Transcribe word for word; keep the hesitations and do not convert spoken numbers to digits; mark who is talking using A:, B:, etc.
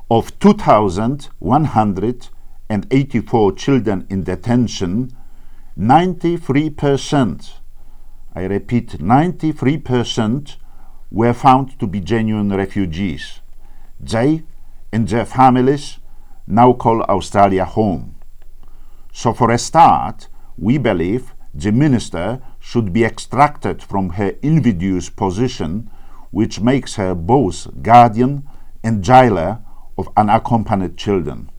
A: Of two thousand one hundred eighty-four children in detention, ninety-three percent, I repeat, ninety-three percent were found to be genuine refugees. They and their families now call Australia home. So for a start, we believe the minister should be extracted from her invidious position, which makes her both guardian and jailer of unaccompanied children.